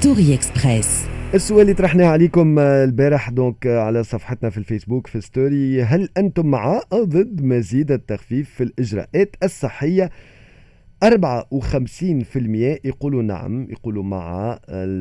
ستوري اكسبريس. السؤال اللي طرحناه عليكم البارح على صفحتنا في الفيسبوك في ستوري: هل أنتم مع أو ضد مزيد التخفيف في الإجراءات الصحية؟ 54% يقولوا نعم، يقولوا مع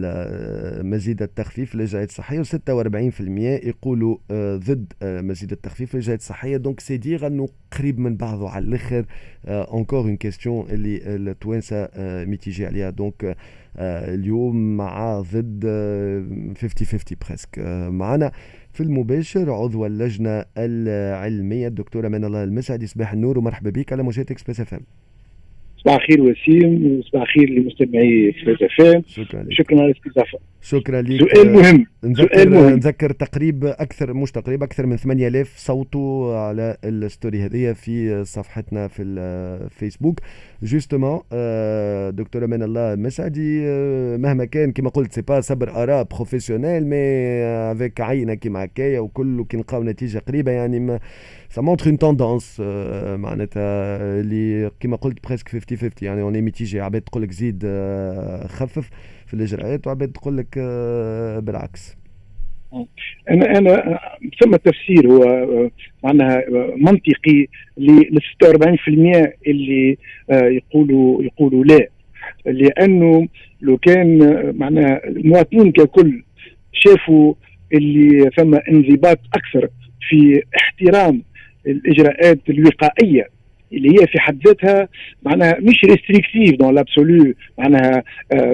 مزيد التخفيف في الإجراءات الصحية، و46% يقولوا ضد مزيد التخفيف في الإجراءات الصحية. دونك سي دير أنه قريب من بعضه على الآخر. انكور اون كيستيون اللي التوانسة ميتيجي عليها. دونك اليوم مع ضد 50-50 بريسك. معنا في المباشر عضو اللجنة العلمية الدكتورة من الله المسعدي. صباح النور ومرحبا بك على موجات اكسبريس اف ام. صباح الخير وسيم، وصباح الخير لمستمعي اكسبريس اف ام. شكرا على الاستضافه. شكرا لك. سؤال مهم. نذكر تقريب اكثر من 8000 صوتوا على الستوري هذه في صفحتنا في الفيسبوك. جوستومون دكتوره من الله مسعدي، مهما كان كما قلت سي با صبر اراء بروفيسيونيل، مي افيك عينه كيما هكايا وكل كي نلقاو نتيجه قريبه، يعني ça montre une tendance معناتها اللي كما قلت بريسك 50-50. يعني اوني ميتيجي، عباد تقول لك زيد خفف في الاجراءات، وعباد تقول لك بالعكس. انا ثم تفسير هو معناها منطقي لل 46% اللي يقولوا لا، لانه لو كان معناها المواطنين ككل شافوا اللي ثم انضباط اكثر في احترام الاجراءات الوقائيه اللي هي في حد ذاتها معناها مش ريستريكتيف دون لابسولو، معناها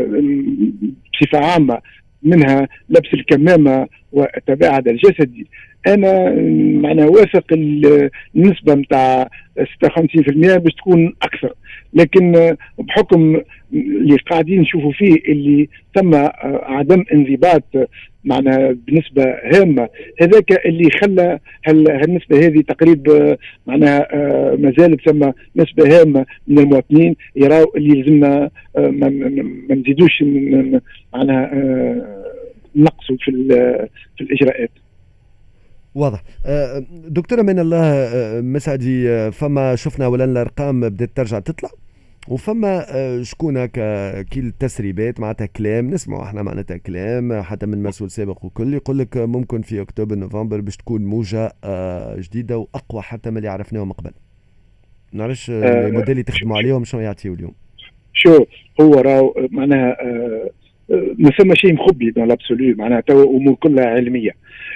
بصفه عامه، منها لبس الكمامه والتباعد الجسدي. انا معناها واثق النسبه نتاع 56% باش تكون اكثر، لكن بحكم اللي قاعدين نشوفوا فيه اللي ثم عدم انضباط معناها بنسبه هامه، هذاك اللي خلى هالنسبه هذه تقريبا معناها ما زالت ثم نسبه هامه من المواطنين يراو اللي لازمنا ما نزيدوش معناها نقصوا في الاجراءات. واضح. دكتوره من الله مسعدي، فما شفنا اولا الارقام بدات ترجع تطلع، وفما شكون هكا كي التسريبات معناتها كلام نسمعوا احنا معناتها كلام حتى من مسؤول سابق وكل يقول لك ممكن في اكتوبر نوفمبر باش تكون موجه جديده واقوى حتى من اللي عرفناهم قبل. نعرفش الموديل اللي تخدموا عليهم شنو يعطيو اليوم. شو هو راهو معناها ما ثم شيء مخبي دون لابسولو، معناها تو امور كلها علميه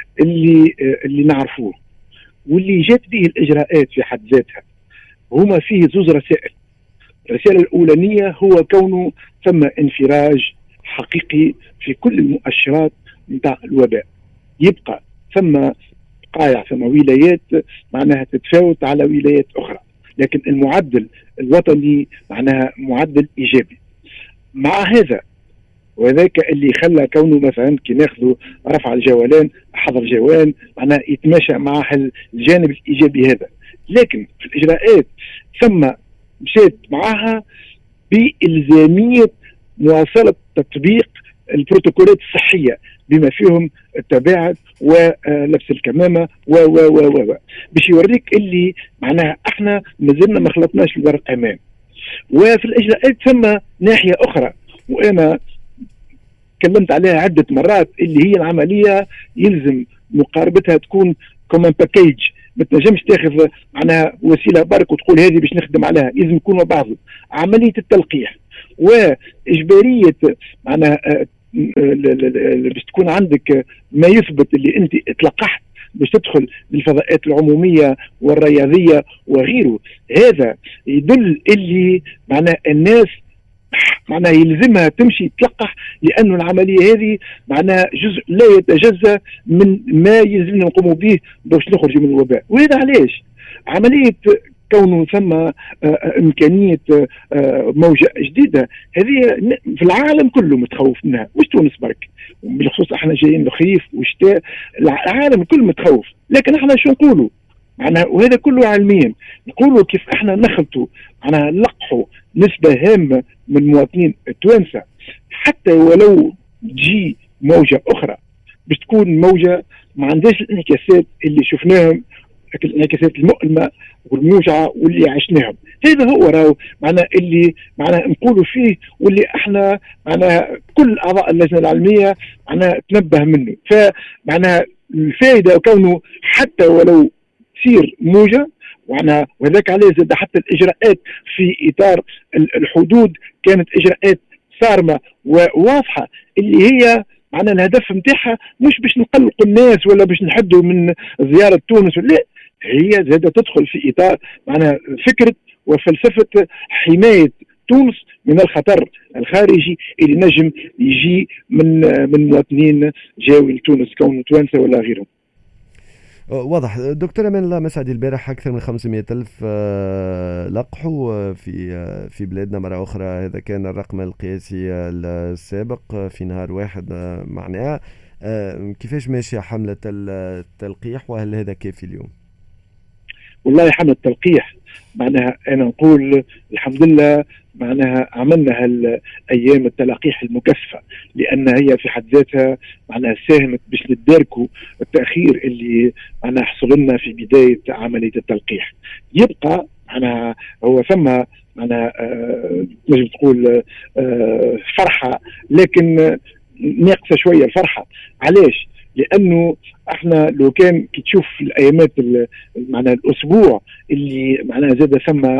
اللي نعرفوه واللي جات به الاجراءات في حد ذاتها. هما فيه زوز رسائل. الرسالة الأولانية هو كونه ثم انفراج حقيقي في كل المؤشرات نتاع الوباء. يبقى ثم قايع ثم ولايات معناها تتفاوت على ولايات أخرى، لكن المعدل الوطني معناها معدل إيجابي. مع هذا وذاك اللي خلى كونه مثلا كي ناخذوا رفع الجولان حظر جوان معناها يتماشى مع الجانب الإيجابي هذا، لكن في الإجراءات ثم مشيت معها بإلزامية مواصلة تطبيق البروتوكولات الصحية بما فيهم التباعد ولبس الكمامة و باش يوريك اللي معناها احنا مازلنا ما خلطناش الورق امان. وفي الاجراءات ثم ناحية اخرى وانا تكلمت عليها عدة مرات، اللي هي العملية يلزم مقاربتها تكون كومن باكيج. ما تنجمش تاخذ معناها وسيله برك وتقول هذه باش نخدم عليها، لازم يكون بعض عمليه التلقيح واجباريه معناها باش تكون عندك ما يثبت اللي انت اتلقحت باش تدخل للفضاءات العموميه والرياضيه وغيره. هذا يدل اللي معناها الناس معناها يلزمها تمشي تلقح، لأنه العملية هذه معناها جزء لا يتجزأ من ما يلزمنا نقوم به باش نخرج من الوباء. وهذا علاش عملية كونه ثم إمكانية موجة جديدة هذه في العالم كله متخوف منها، مش تونس برك، بالخصوص احنا جايين الخريف والشتاء، العالم كله متخوف. لكن احنا شو نقولوا معناها، وهذا كله علميا، نقولوا كيف احنا نخلطوا معناها نلقحوا نسبة هامة من المواطنين التوانسة، حتى ولو تجي موجة أخرى باش تكون موجة ما عندهاش الانعكاسات اللي شفناهم الانعكاسات المؤلمه والموجعه واللي عشناهم. هذا هو راهو معناها اللي معناها نقولوا فيه، واللي احنا معناها كل اعضاء اللجنه العلميه معناها تنبه منه. فمعناها الفائده كونه حتى ولو تصير موجه معناها، وهذاك عليه زاد حتى الاجراءات في اطار الحدود كانت اجراءات صارمه وواضحه، اللي هي معناها الهدف نتاعها مش باش نقلقوا الناس ولا باش نحدوا من زياره تونس، لا، هي زادة تدخل في اطار معناها فكره وفلسفه حمايه تونس من الخطر الخارجي اللي نجم يجي من مواطنين جاوا لتونس كونوا توانسه ولا غيرهم. واضح. دكتور أمان الله مسعدي، البارح أكثر من 500 ألف لقحوا في بلادنا مرة أخرى. هذا كان الرقم القياسي السابق في نهار واحد معناها. كيفاش ماشية حملة التلقيح، وهل هذا كافي اليوم؟ والله حملة التلقيح معناها أنا نقول الحمد لله معناها عملنا هالايام التلقيح المكثفه، لان هي في حد ذاتها معناها ساهمت باش نداركوا التاخير اللي معناها حصل لنا في بدايه عمليه التلقيح. يبقى معناها هو ثم معناها نجم تقول فرحه، لكن ناقصه شويه الفرحه. علاش؟ لانه احنا لو كان كي تشوف الايامات معناها الاسبوع اللي معناها زاد ثم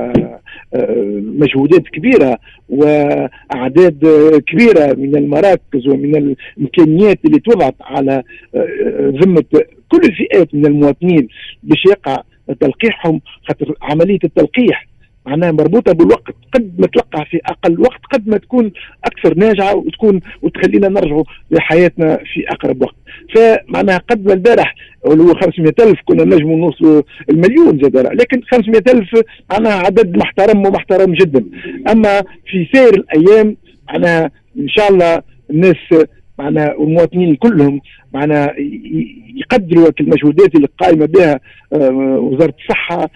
مجهودات كبيره واعداد كبيره من المراكز ومن الامكانيات اللي توضعت على ذمه كل الفئات من المواطنين باش يقع تلقيحهم، خاطر عمليه التلقيح معناها مربوطه بالوقت، قد ما تلقى في اقل وقت قد ما تكون اكثر ناجعه وتخلينا نرجعوا لحياتنا في اقرب وقت. فمعناها قد ما البارح هو 500,000 كنا نجموا نوصلوا المليون زاد، لكن 500,000 معناها عدد محترم ومحترم جدا. اما في سير الايام معناها ان شاء الله الناس معناها والمواطنين كلهم معناها يقدروا المجهودات اللي قائمه بها وزاره الصحه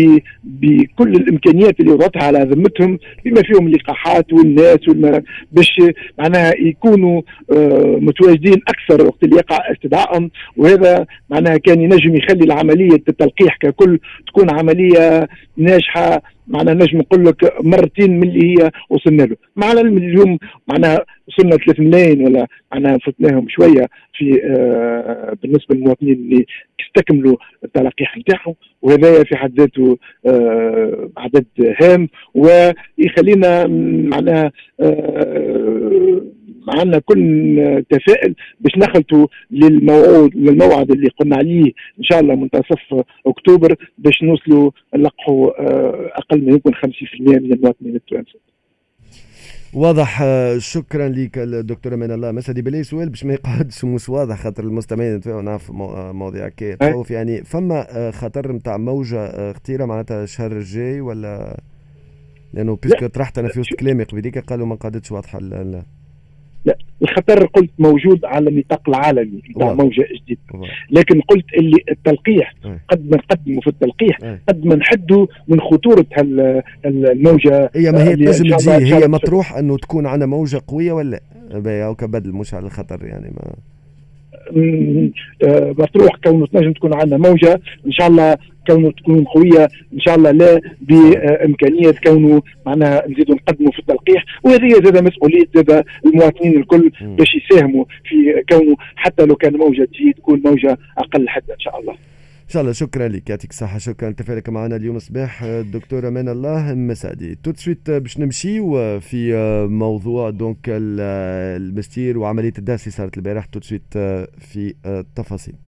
بكل الامكانيات اللي وضعتها على ذمتهم، بما فيهم اللقاحات والناس باش معناها يكونوا متواجدين اكثر وقت اللي يقع استدعائهم. وهذا معناها كان ينجم يخلي العمليه التلقيح ككل تكون عمليه ناجحه، معناها نجم نقول لك مرتين من اللي هي وصلنا له. معنا اليوم معناها وصلنا 3 ملايين ولا معناها فتناهم شويه في بالنسبه للمواطنين اللي استكملوا التلقيح نتاعهم، وهذا في حد ذاته عدد هام ويخلينا معناها عندنا كل تفائل باش نخلطوا للموعد اللي قلنا عليه ان شاء الله منتصف اكتوبر باش نوصلوا نلقحوا اقل ما يمكن 50% من المواطنين التوانسه. واضح. شكرا لك الدكتور امان الله مسعدي. بلي سؤال باش ما يقعدش مش واضح خاطر المستمعين نعرف مواضيع كي تخوف، يعني فما خطر نتاع موجه خطيره معناتها الشهر الجاي ولا؟ لانه بيسك طرحت انا في وسط كلامي قبيليك قالوا ما قعدتش واضحه. لا، الخطر قلت موجود على النطاق العالمي نتاع موجه جديده، لكن قلت اللي التلقيح قد ما نقدموا في التلقيح قد ما نحدوا من خطوره الموجه. هي ما هي تنجم تجي، هي مطروح انه تكون عندنا موجه قويه ولا او كبدل مش على الخطر يعني ما مطروح كونه تنجم تكون عندنا موجه ان شاء الله كونه تكون قويه ان شاء الله، لا بامكانيه كونه معناها نزيدوا نقدموا في التلقيح. وهذه زاد مسؤوليه زاد المواطنين الكل باش يساهموا في كونه حتى لو كان موجه تجي تكون موجه اقل حده ان شاء الله. ان شاء الله. شكرا لك، يعطيك الصحه. شكرا لتفاعلك معنا اليوم صباح الدكتور امان الله مسعدي. تو سويت باش نمشيو في موضوع دونك المستير وعمليه الداس اللي صارت البارح. تو سويت في التفاصيل.